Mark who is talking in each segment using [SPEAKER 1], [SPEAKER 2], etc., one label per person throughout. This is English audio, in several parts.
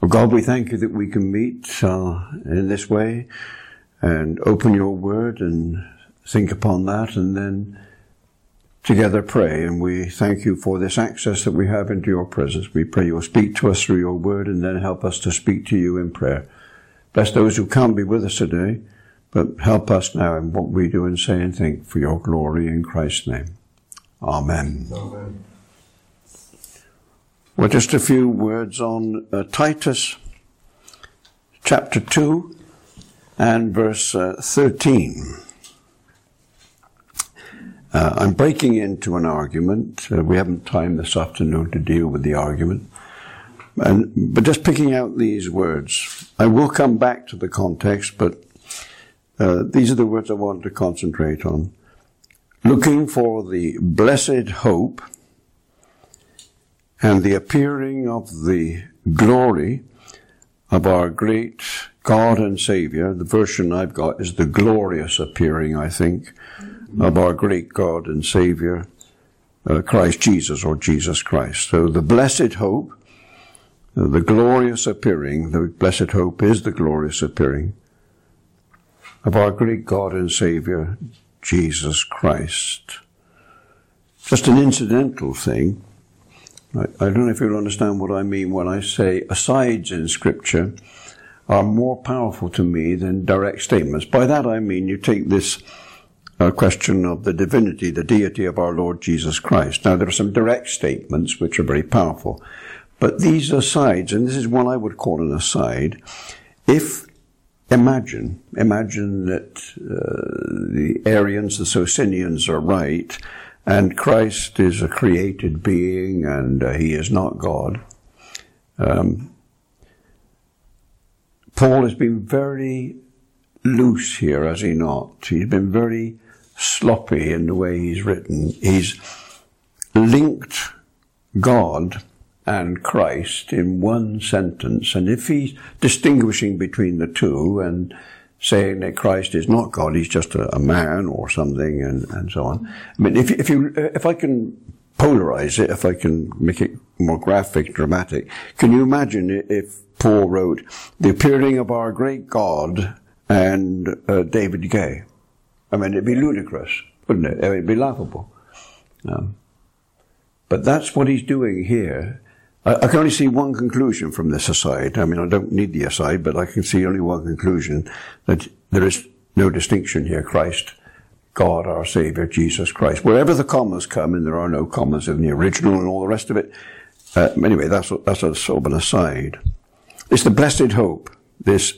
[SPEAKER 1] Oh God, we thank you that we can meet in this way and open your word and think upon that and then together pray. And we thank you for this access that we have into your presence. We pray you'll speak to us through your word and then help us to speak to you in prayer. Bless those who can't be with us today, but help us now in what we do and say and think for your glory in Christ's name. Amen.
[SPEAKER 2] Amen.
[SPEAKER 1] Well, just a few words on Titus chapter 2 and verse 13. I'm breaking into an argument. We haven't time this afternoon to deal with the argument. But just picking out these words. I will come back to the context, but these are the words I want to concentrate on. Looking for the blessed hope and the appearing of the glory of our great God and Saviour. The version I've got is the glorious appearing, I think, of our great God and Saviour, Christ Jesus, or Jesus Christ. So the blessed hope, the glorious appearing, the blessed hope is the glorious appearing of our great God and Saviour, Jesus Christ. Just an incidental thing. I don't know if you'll understand what I mean when I say asides in Scripture are more powerful to me than direct statements. By that I mean you take this question of the divinity, the deity of our Lord Jesus Christ. Now there are some direct statements which are very powerful, but these asides, and this is one I would call an aside, imagine that the Arians, the Socinians are right, and Christ is a created being and he is not God. Paul has been very loose here, has he not? He's been very sloppy in the way he's written. He's linked God and Christ in one sentence, and if he's distinguishing between the two and saying that Christ is not God, he's just a man or something, and so on. I mean, if I can polarize it, if I can make it more graphic, dramatic, can you imagine if Paul wrote, the appearing of our great God and David Gay? I mean, it'd be ludicrous, wouldn't it? I mean, it'd be laughable. But that's what he's doing here. I can only see one conclusion from this aside. I mean, I don't need the aside, but I can see only one conclusion, that there is no distinction here. Christ, God, our Saviour, Jesus Christ. Wherever the commas come, and there are no commas in the original and all the rest of it. Anyway, that's a sort of an aside. It's the blessed hope. This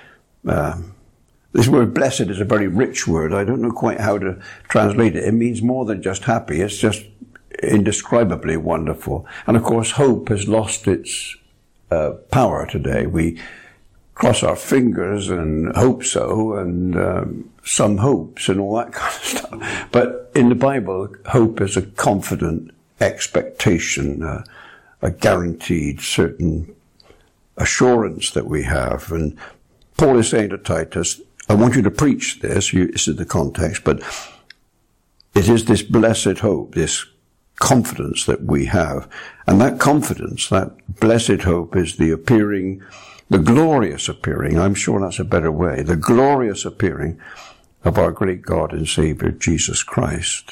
[SPEAKER 1] word blessed is a very rich word. I don't know quite how to translate it. It means more than just happy. It's just indescribably wonderful. And of course, hope has lost its power today. We cross our fingers and hope so, and some hopes and all that kind of stuff. But in the Bible, hope is a confident expectation, a guaranteed certain assurance that we have. And Paul is saying to Titus, I want you to preach this. This is the context, but it is this blessed hope, this confidence that we have. And that confidence, that blessed hope, is the appearing, the glorious appearing, I'm sure that's a better way, the glorious appearing of our great God and Saviour, Jesus Christ.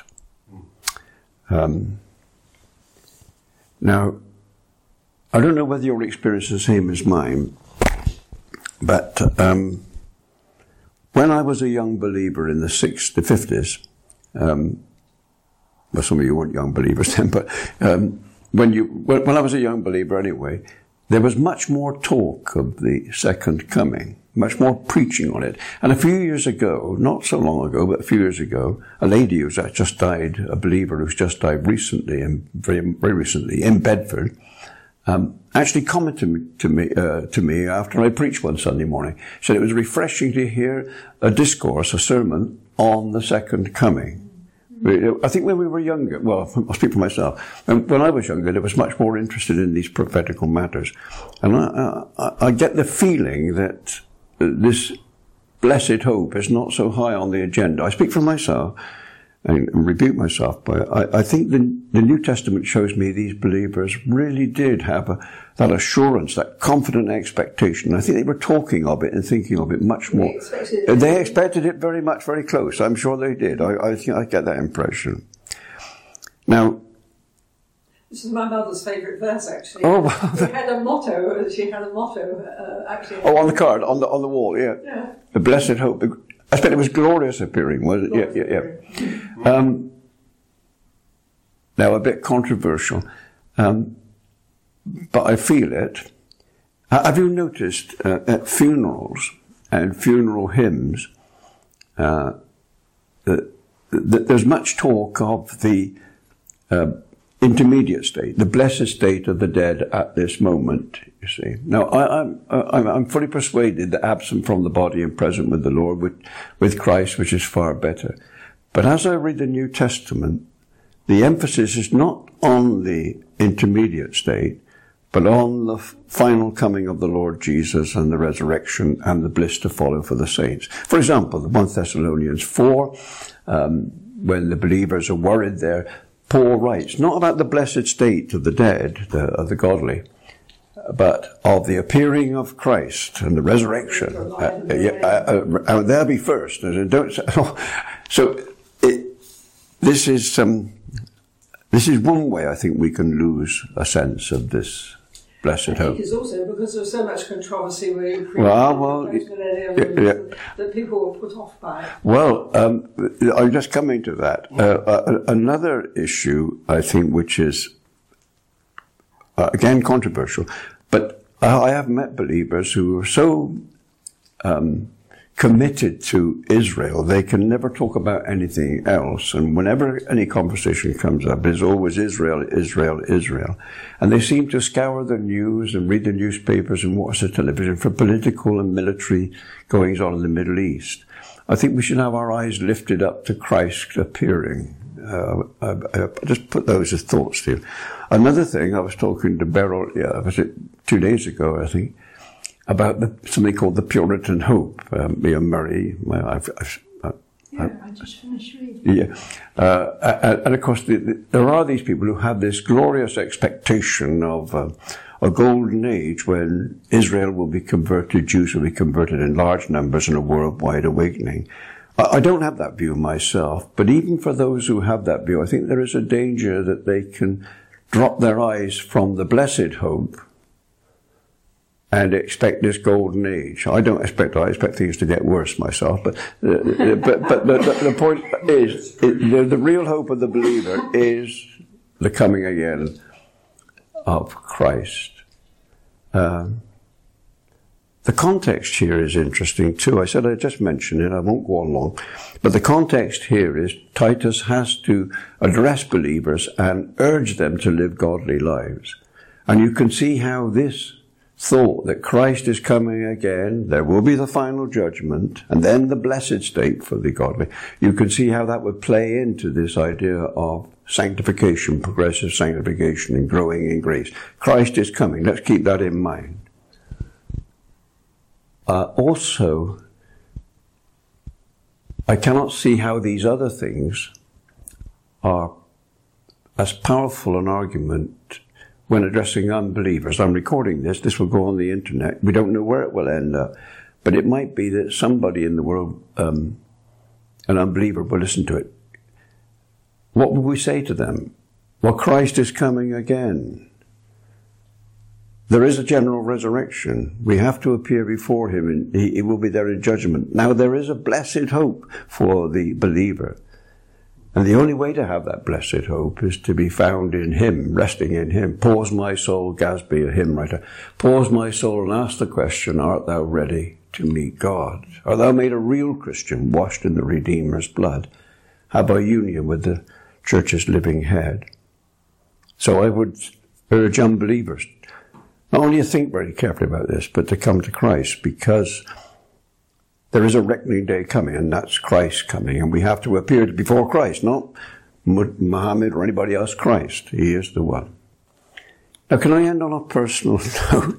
[SPEAKER 1] Now, I don't know whether your experience is the same as mine, but when I was a young believer in the 50s, well, some of you weren't young believers then, but when I was a young believer anyway, there was much more talk of the second coming, much more preaching on it. And a few years ago, not so long ago, but a few years ago, a lady who's just died, a believer who's just died recently, and very, very recently, in Bedford, actually commented to me after I preached one Sunday morning. She said it was refreshing to hear a discourse, a sermon on the second coming. I think when we were younger, well, I'll speak for myself, and when I was younger, I was much more interested in these prophetical matters. And I get the feeling that this blessed hope is not so high on the agenda. I speak for myself. and rebuke myself, but I think the New Testament shows me these believers really did have that assurance, that confident expectation. I think they were talking of it and thinking of it much more. They expected it very much, very close. I'm sure they did. I think I get that impression. Now,
[SPEAKER 2] this is my mother's favourite verse, actually.
[SPEAKER 1] Oh, well,
[SPEAKER 2] She had a motto, actually.
[SPEAKER 1] Oh, on the card, on the wall, yeah.
[SPEAKER 2] Yeah.
[SPEAKER 1] The blessed hope. I expect it was glorious appearing, was it? Yeah. Now, a bit controversial, but I feel it. Have you noticed at funerals and funeral hymns that there's much talk of the intermediate state, the blessed state of the dead at this moment, you see. Now, I'm fully persuaded that absent from the body and present with the Lord, with Christ, which is far better. But as I read the New Testament, the emphasis is not on the intermediate state, but on the final coming of the Lord Jesus and the resurrection and the bliss to follow for the saints. For example, 1 Thessalonians 4, when the believers are worried there, Paul writes, not about the blessed state of the dead, of the godly, but of the appearing of Christ and the resurrection. They'll be first. So this is one way I think we can lose a sense of this blessed hope.
[SPEAKER 2] I think it's also because there's so much controversy that people were put off by it.
[SPEAKER 1] Well, I'm just coming to that. Another issue, I think, which is, again, controversial, but I have met believers who are so committed to Israel, they can never talk about anything else. And whenever any conversation comes up, it's always Israel, Israel, Israel. And they seem to scour the news and read the newspapers and watch the television for political and military goings on in the Middle East. I think we should have our eyes lifted up to Christ appearing. I just put those as thoughts to you. Another thing, I was talking to Beryl, was it 2 days ago, I think, about something called the Puritan hope. Murray,
[SPEAKER 2] I just finished reading.
[SPEAKER 1] Yeah. And of course, there are these people who have this glorious expectation of a golden age when Israel will be converted, Jews will be converted in large numbers and a worldwide awakening. I don't have that view myself, but even for those who have that view, I think there is a danger that they can drop their eyes from the blessed hope and expect this golden age. I expect things to get worse myself, but the point is, the real hope of the believer is the coming again of Christ. The context here is interesting too. I said I just mentioned it, I won't go on long, but the context here is Titus has to address believers and urge them to live godly lives. And you can see how this thought that Christ is coming again, there will be the final judgment, and then the blessed state for the godly. You can see how that would play into this idea of sanctification, progressive sanctification, and growing in grace. Christ is coming. Let's keep that in mind. Also, I cannot see how these other things are as powerful an argument when addressing unbelievers. I'm recording this. This will go on the internet. We don't know where it will end up. But it might be that somebody in the world, an unbeliever, will listen to it. What will we say to them? Well, Christ is coming again. There is a general resurrection. We have to appear before him, and he will be there in judgment. Now, there is a blessed hope for the believer. And the only way to have that blessed hope is to be found in him, resting in him. Pause my soul, Gadsby, a hymn writer. Pause my soul and ask the question, art thou ready to meet God? Art thou made a real Christian, washed in the Redeemer's blood? Have a union with the church's living head? So I would urge unbelievers not only to think very carefully about this, but to come to Christ, because there is a reckoning day coming, and that's Christ coming, and we have to appear before Christ, not Muhammad or anybody else. Christ, he is the one. Now, can I end on a personal note?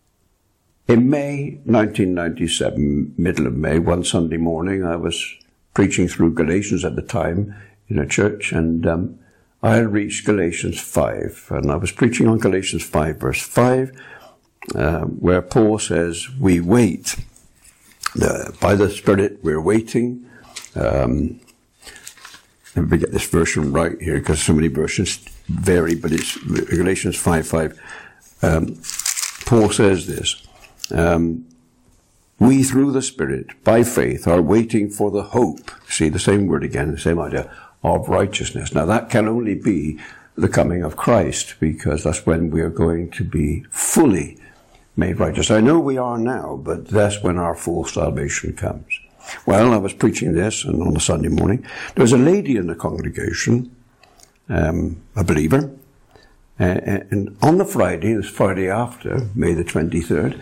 [SPEAKER 1] In May 1997, middle of May, one Sunday morning, I was preaching through Galatians at the time in a church, and I had reached Galatians 5, and I was preaching on Galatians 5, verse 5, where Paul says, we wait. By the Spirit, we're waiting. Let me get this version right here, because so many versions vary, but it's Galatians 5:5. Paul says this, we through the Spirit, by faith, are waiting for the hope. See, the same word again, the same idea, of righteousness. Now that can only be the coming of Christ, because that's when we are going to be fully made righteous. I know we are now, but that's when our full salvation comes. Well, I was preaching this, and on a Sunday morning, there was a lady in the congregation, a believer, and on the Friday, this Friday after, May the 23rd,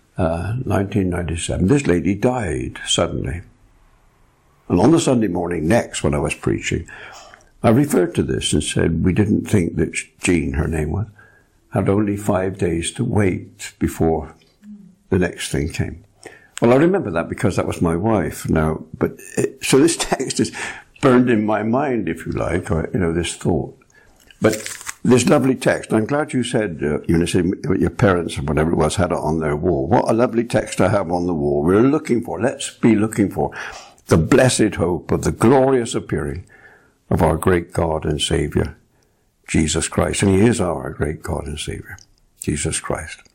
[SPEAKER 1] 1997, this lady died suddenly. And on the Sunday morning next, when I was preaching, I referred to this and said we didn't think that Jean, her name was, had only 5 days to wait before the next thing came. Well, I remember that because that was my wife now. But so this text is burned in my mind, if you like, or, this thought. But this lovely text, I'm glad you said, your parents or whatever it was had it on their wall. What a lovely text to have on the wall. Let's be looking for the blessed hope of the glorious appearing of our great God and Saviour, Jesus Christ. And He is our great God and Saviour, Jesus Christ.